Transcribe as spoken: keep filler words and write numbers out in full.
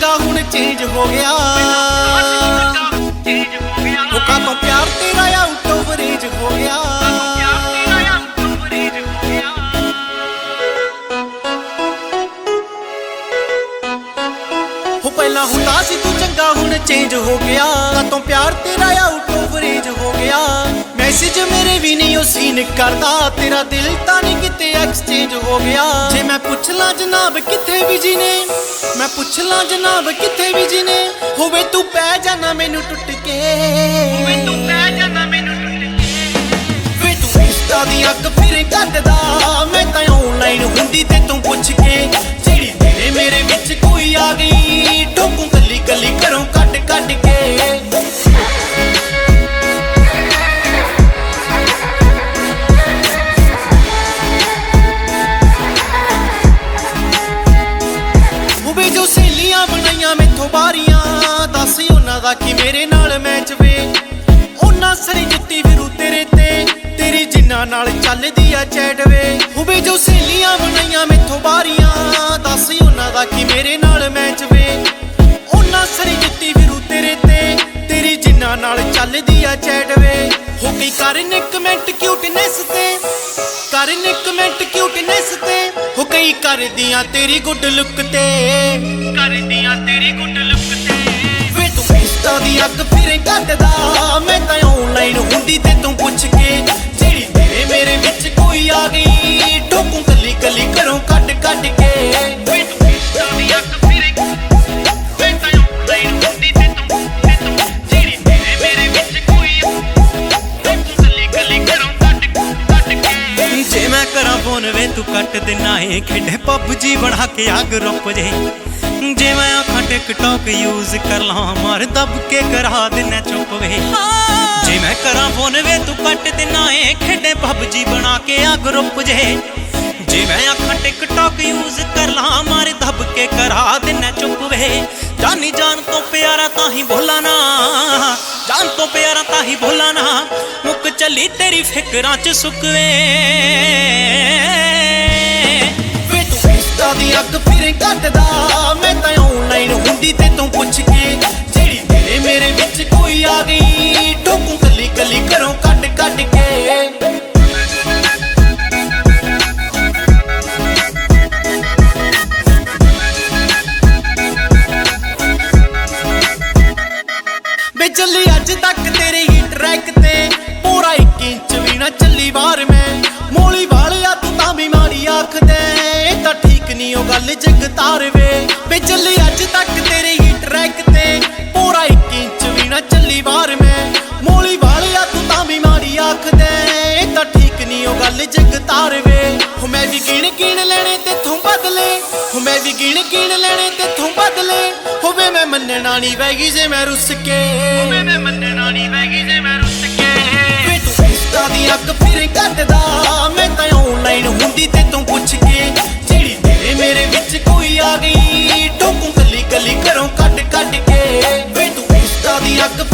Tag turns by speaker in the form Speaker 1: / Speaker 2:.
Speaker 1: चंगा हुण चेंज हो गया हुक्का तो प्यार तेरा आउट ऑफ रेंज हो गया हो पहला हुंदा सी तू चंगा हुण चेंज हो गया तो प्यार तेरा आउट ऑफ रेंज हो गया मैसेज मेरे भी नहीं ओ सीन करदा तेरा दिल तां नहीं किते एक्सचेंज हो गया जे मैं पुछ ला जनाब किथे बिजी ने मैं पुछ ला जनाब किथे बिजी ने होवे तू पै जाना मैनू टुट के होवे तू पै जाना मैनू टुट के वे तू इंस्टा दी अग फिर कटदा मैं तां ऑनलाइन हुंदी ते तू पुछ के जेड़ी तेरे मेरे विच कोई आ गई ठोकू कली कली घरों कट कट के बारियां दस उन्हां दा कि मेरे नाल मैच वे उन्हां सरी जुत्ती फिरू तेरे ते तेरी जिन्ना नाल चलदी आ चैट वे हुवे जो सहेलियां बनाइयां मैथों बारियां दस उन्हां दा कि मेरे नाल मैच वे उन्हां सरी जुत्ती फिरू तेरे ते तेरी जिन्ना नाल चलदी आ चैट वे हो कई करन कमेंट क्यूटनेस ते करन कमेंट क्यूटनेस ते हो कई कर दियां तेरी गुड लुक ते कर दियां तेरी गुड लुक ते वे तू इंस्टा दी अग फिर कटदा मैं तां ऑनलाइन हुंदी ते तू पुछ के जेड़ी तेरे मेरे विच कोई आ गई ठोकू कली कली घरों कट कट के वे तू इंस्टा दी अग फिर मैं तां ऑनलाइन हुंदी ते तू ते तू जेड़ी तेरे मेरे विच कोई ठोकू कली कली घरों कट कट के जे मैं करा फोन वे तू कट देना है खेडे पबजी बना के आ ग्रुप जे जे मैं आखा टिकटॉक यूज कर ला मार दब के करा देना चुप वे जे मैं करा फोन वे तू कट देना है खेडे पबजी बना के आ ग्रुप जे जे मैं आखा टिकटॉक यूज कर ला मार दब के करा देना चुप वे जानी जान तो प्यारा ताही बोला ना जान तो प्यारा ताही बोला ना मुक चली तेरी फिकरां च सुकवे वे तू इंस्टा दी अग फिर कटदा मैं तां ऑनलाइन हुंदी ते तू पुछ के जेड़ी तेरे मेरे विच कोई आ गई ठोकू कली कली घरों कट कट के चली अज तक तेरे ही ट्रैक ते पूरा एक इंच भी ना चली बार मैं मोली वालिया तू तां भी माड़ी आख दे तां ठीक नहीं ओ गल जगतार वे वे चली अज तक तेरे ही ट्रैक ते पूरा एक इंच भी ना चली बार मैं मोली वालिया तू तां भी माड़ी आख दे तां ठीक नहीं ओ गल जगतार वे हो मैं भी गिण गिण लेने तेथों बदले हो मैं भी गिण गिण लेने तेथों बदले होवे मैं मन्नना नहीं वैगी जे मैं रुस के होवे मैं मन्नना नहीं वैगी जे मैं रुस के वे तू इंस्टा दी अग फिर कटदा मैं तां ऑनलाइन हुंदी ते तू पुछ के जेड़ी तेरे मेरे विच कोई आ गई ठोकू कली कली घरों कट कट के वे तू इंस्टा दी अग